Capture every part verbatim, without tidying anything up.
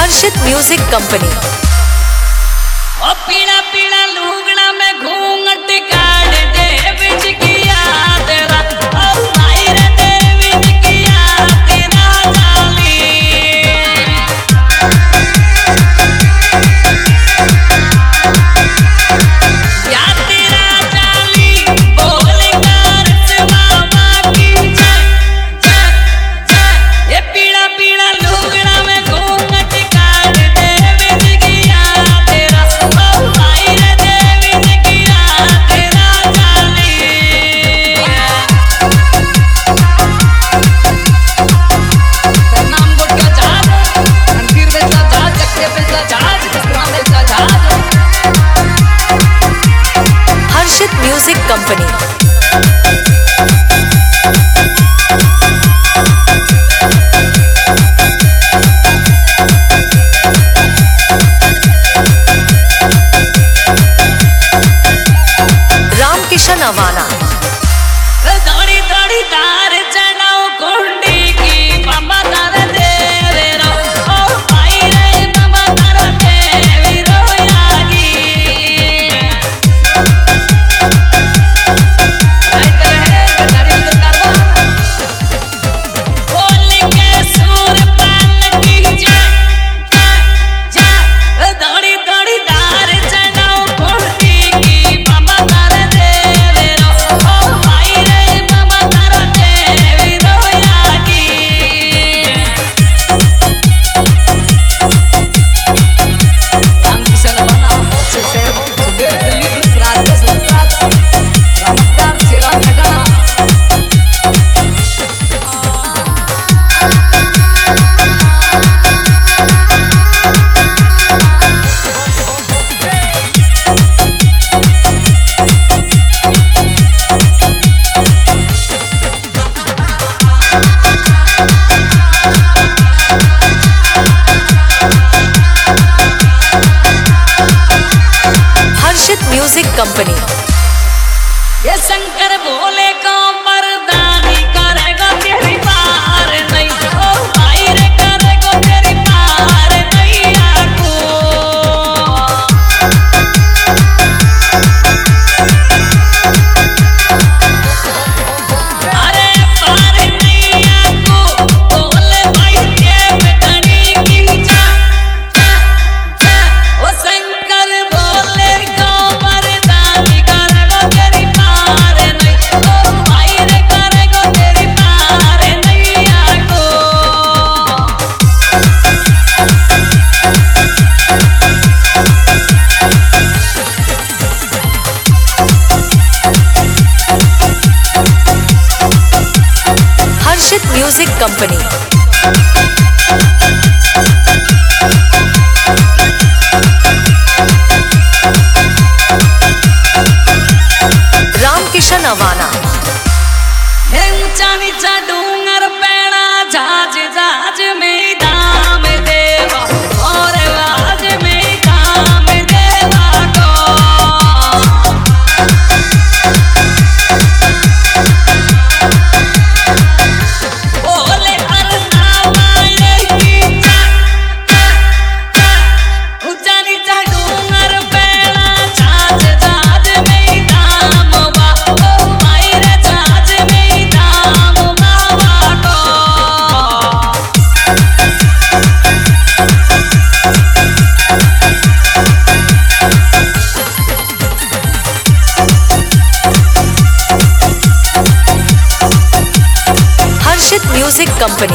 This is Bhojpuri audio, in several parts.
हर्षित म्यूजिक कंपनी। ओ पीला पीला लुगड़ा में घूंघट काट दे बिच किया तेरा ओ भाई रे दे बिच किया तेरा जाली या तेरा जाली बोल कर बाबा की जय जय जय। ये पीला पीला लुगड़ा में घूंघट काट दे बिच किया तेरा ओ भाई रे दे बिच किया तेरा जाली नाम गुट का जहाज रणवीर बेचा जहाज चक्के बेचा जहाज किस्मा बेचा जहाज। Harshit music company. रामकिशन अवाना। दौड़ी दौड़ी तार चढ़ाओ कुंडी की बाबा तार देवे रो ओ भाई रे बाबा तार देवी रो यागी राइट रहे गदारी तो करवा बोल के सूर पाल की जय जय जय। दौड़ी दौड़ी तार चढ़ाओ कुंडी की बाबा तार देवे रो ओ भाई रे बाबा तार देवी रो यागी रामकिशन अवाना से से सुबह दिल्ली राजेश राज रामदार सिरा ठगाना हर्षित म्यूजिक कंपनी। ये शंकर भोले को मर्दानी करेगा तेरी पार नहीं ओ भाई रे करेगा तेरी पार नहीं आको अरे पार नहीं आको बोले भाई के बेटनी की जा जा जा। ओ शंकर भोले को मर्दानी करेगा तेरी पार नहीं ओ भाई रे करेगा तेरी पार नहीं आको हर्षित म्यूजिक कंपनी। रामकिशन अवाना। हे ऊंचा नीचा डूंगर पैड़ा जहाज जहाज में दाम देवा और आज में दाम देवा को बोले अरना माये की जा जा जा। ऊंचा नीचा डूंगर पैड़ा जहाज जहाज में दाम बा ओ भाई रे जहाज में दाम बाबा को हर्षित म्यूजिक कंपनी।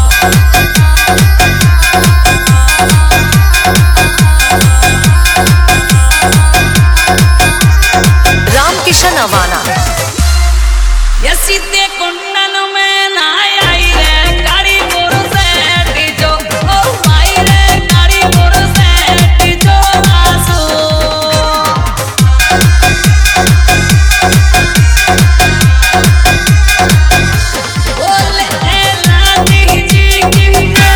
रामकिशन अवाना। ये सीधे कुंडन में ना आई रे गाड़ी पुरुष जो ओ भाई रे गाड़ी पुरुष जो आसो बोले ए लाडी जी की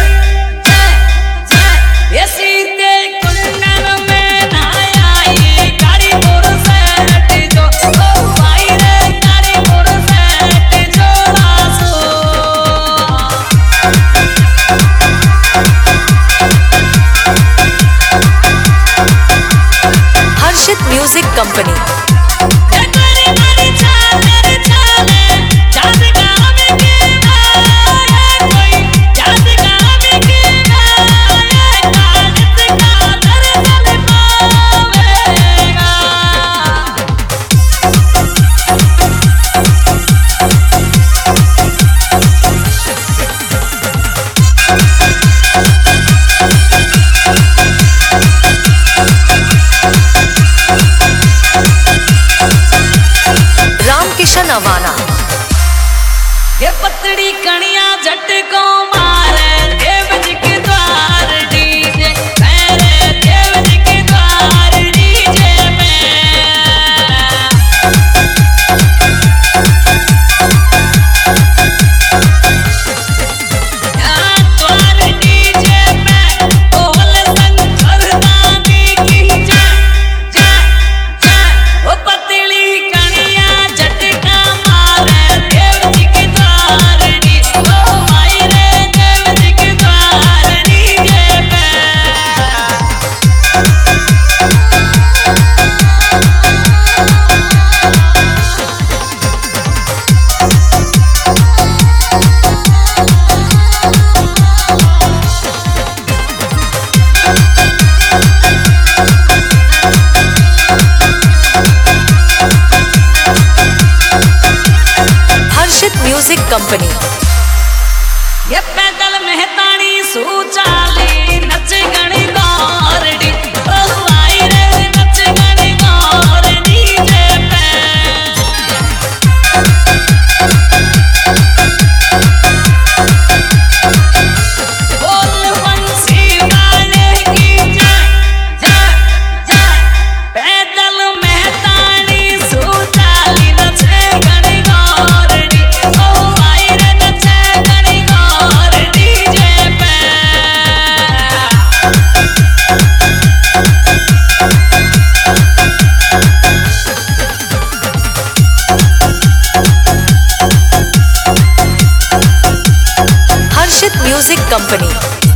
कंपनी। रामकिशन अवाना। ये पतड़ी कणिया झटको मारे देव जी के द्वार डीजे मेरे देव जी के द्वार डीजे में यहाँ द्वार डीजे में बोल शंकर दानी की जय जय जय। वो पतली कणिया झटका मारे देव जी के द्वार डीजे ओ भाई रे देव जी के द्वार डीजे में। Harshit music company. ये पैदल मेहतानी सूचाली नच गणी गौरडी ओ भाई रे नच गणी गौर डीजे पे बोल बंसी वाले की जय जय जय। पैदल मेहतानी सूचाली नच गणी गौरडी ओ भाई रे नच गणी गौर डीजे पे। Harshit music company.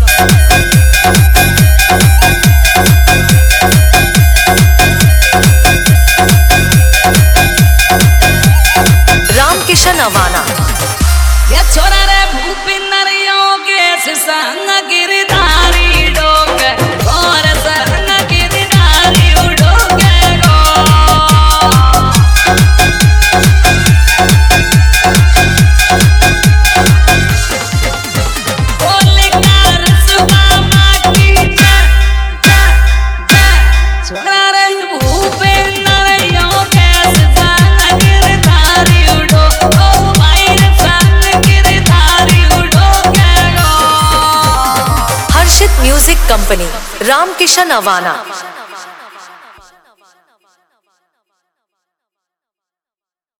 रामकिशन अवाना। ये छोरा रे भूपिंदर योगेश संग गिरधारी डोग और संग गिरधारी उडोगे गो बोले कार सुबामा की जय जय जय। छोरा रे भूपिंदर योगेश संग गिरधारी उडो ओ भाई रे संग गिरधारी उडोगे गो। Harshit music company. रामकिशन अवाना।